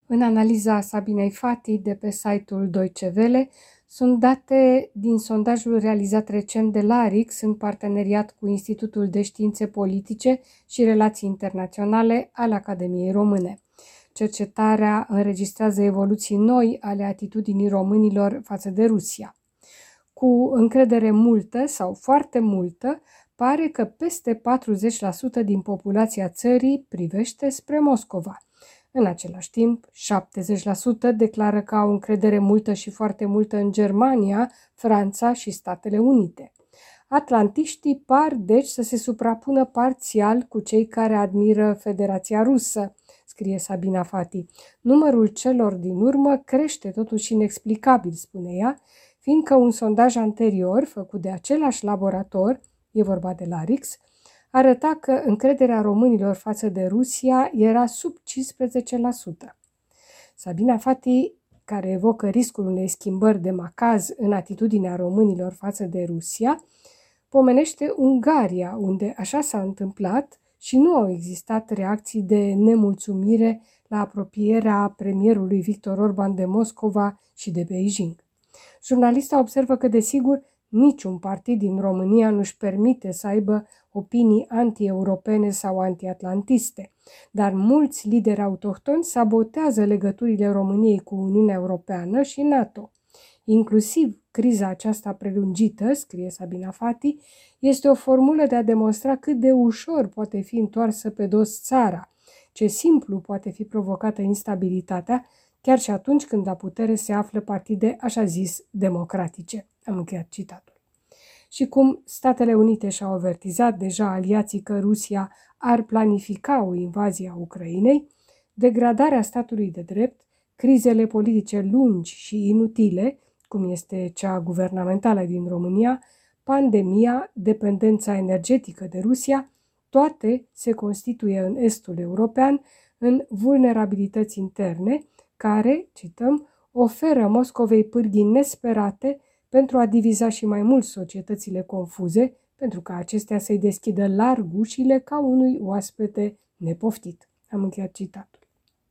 În analiza Sabinei Fati de pe site-ul Deutsche Welle sunt date din sondajul realizat recent de LARIX în parteneriat cu Institutul de Științe Politice și Relații Internaționale al Academiei Române. Cercetarea înregistrează evoluții noi ale atitudinii românilor față de Rusia. Cu încredere multă sau foarte multă, pare că peste 40% din populația țării privește spre Moscova. În același timp, 70% declară că au încredere multă și foarte multă în Germania, Franța și Statele Unite. Atlantiștii par, deci, să se suprapună parțial cu cei care admiră Federația Rusă, scrie Sabina Fati. Numărul celor din urmă crește totuși inexplicabil, spune ea, fiindcă un sondaj anterior, făcut de același laborator, e vorba de LARIX, arăta că încrederea românilor față de Rusia era sub 15%. Sabina Fati, care evocă riscul unei schimbări de macaz în atitudinea românilor față de Rusia, pomenește Ungaria, unde așa s-a întâmplat și nu au existat reacții de nemulțumire la apropierea premierului Victor Orban de Moscova și de Beijing. Jurnalista observă că, desigur, niciun partid din România nu-și permite să aibă opinii anti-europene sau anti-atlantiste, dar mulți lideri autohtoni sabotează legăturile României cu Uniunea Europeană și NATO. Inclusiv criza aceasta prelungită, scrie Sabina Fati, este o formulă de a demonstra cât de ușor poate fi întoarsă pe dos țara, ce simplu poate fi provocată instabilitatea, chiar și atunci când la putere se află partide așa zis democratice. Am încheiat citatul. Și cum Statele Unite și-au avertizat deja aliații că Rusia ar planifica o invazie a Ucrainei, degradarea statului de drept, crizele politice lungi și inutile, cum este cea guvernamentală din România, pandemia, dependența energetică de Rusia, toate se constituie în estul european în vulnerabilități interne care, cităm, oferă Moscovei pârghii nesperate pentru a diviza și mai mult societățile confuze, pentru ca acestea să-i deschidă larg ușile ca unui oaspete nepoftit. Am încheiat citatul.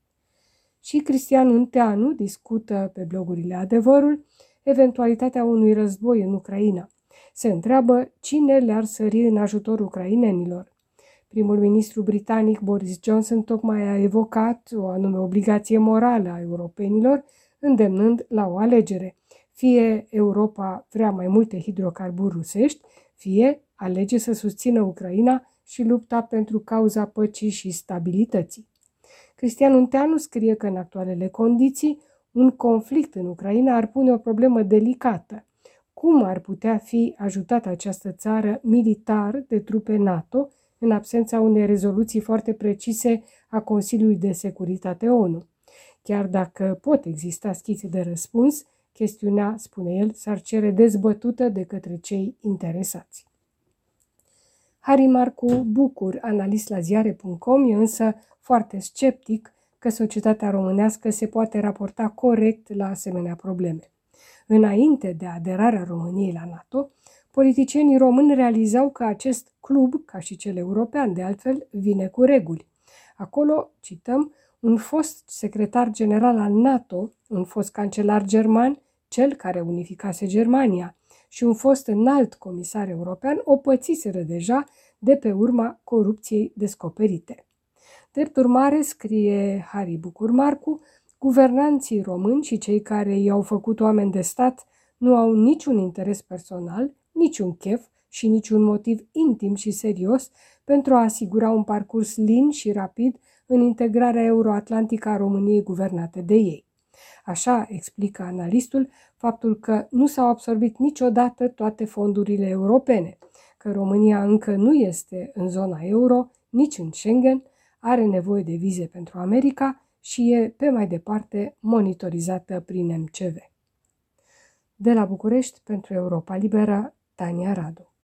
Și Cristian Unteanu discută pe blogurile Adevărul eventualitatea unui război în Ucraina. Se întreabă cine le-ar sări în ajutorul ucrainenilor. Primul ministru britanic Boris Johnson tocmai a evocat o anume obligație morală a europenilor, îndemnând la o alegere. Fie Europa vrea mai multe hidrocarburi rusești, fie alege să susțină Ucraina și lupta pentru cauza păcii și stabilității. Cristian Unteanu scrie că în actualele condiții, un conflict în Ucraina ar pune o problemă delicată. Cum ar putea fi ajutată această țară militar de trupe NATO în absența unei rezoluții foarte precise a Consiliului de Securitate ONU? Chiar dacă pot exista schițe de răspuns, chestiunea, spune el, s-ar cere dezbătută de către cei interesați. Harry Marcu Bucur, analist la ziare.com, e însă foarte sceptic că societatea românească se poate raporta corect la asemenea probleme. Înainte de aderarea României la NATO, politicienii români realizau că acest club, ca și cel european de altfel, vine cu reguli. Acolo, cităm, un fost secretar general al NATO, un fost cancelar german, cel care unificase Germania, și un fost înalt comisar european o pățiseră deja de pe urma corupției descoperite. Drept urmare, scrie Harry Bucur Marcu, guvernanții români și cei care i-au făcut oameni de stat nu au niciun interes personal, niciun chef și niciun motiv intim și serios pentru a asigura un parcurs lin și rapid în integrarea euroatlantică a României guvernate de ei. Așa explică analistul faptul că nu s-au absorbit niciodată toate fondurile europene, că România încă nu este în zona euro, nici în Schengen, are nevoie de vize pentru America și e pe mai departe monitorizată prin MCV. De la București, pentru Europa Liberă, Tania Radu.